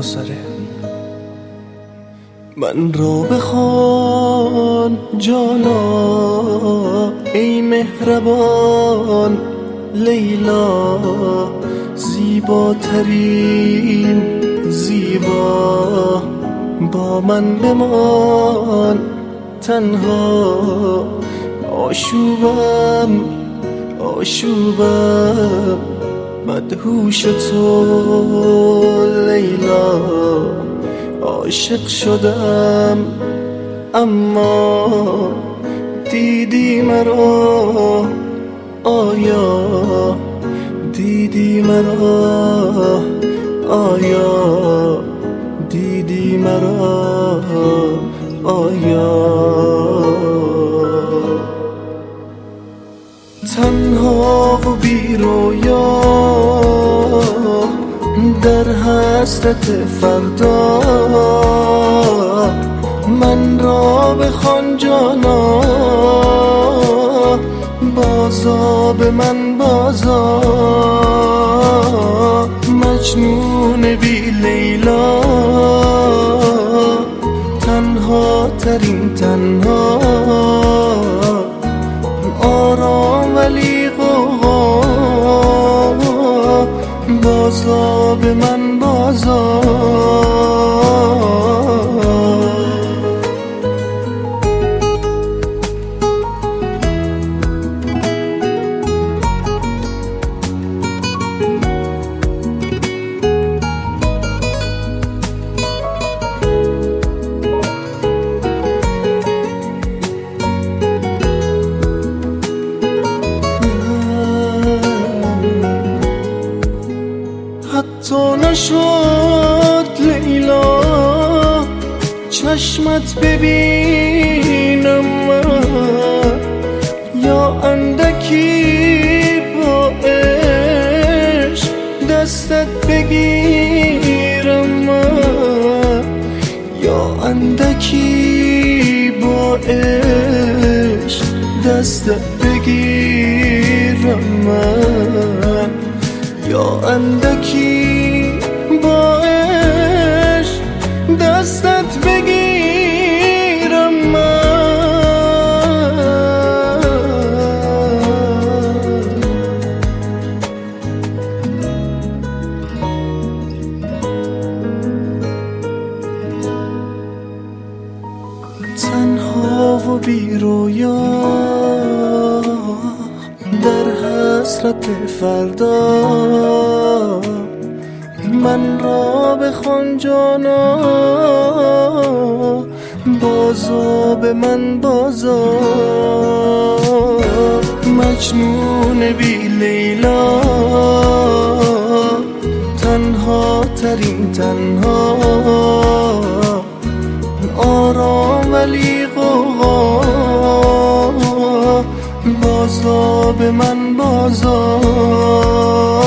سره. من را بخوان جانا ای مهربان لیلا، زیباترین زیبا، با من بمان تنها. آشوبم آشوبم مدهوش تو لیلا. عاشق شدم اما دیدی مرا، آیا دیدی مرا، آیا دیدی مرا، آیا. تنها و بی رویا در حسرت فردا، من را بخوان جانا، بازا به من بازا. مجنون بی لیلا، تنها ترین تنها، آرام ولی غوغا. بازا به من بازا. حتی نشد لیلا چشمت ببینم من، یا اندکی با عشق دستت بگیرم من، یا اندکی با عشق دستت بگیرم من، یا اندکی با عشق دستت بگیرم من. تنها و بی رویا در حسرت فردا، من را بخوان جانا، بازا به من بازا. مجنون بی لیلا، تنها ترین تنها، آرام ولی غوغا. بازا به من بازا.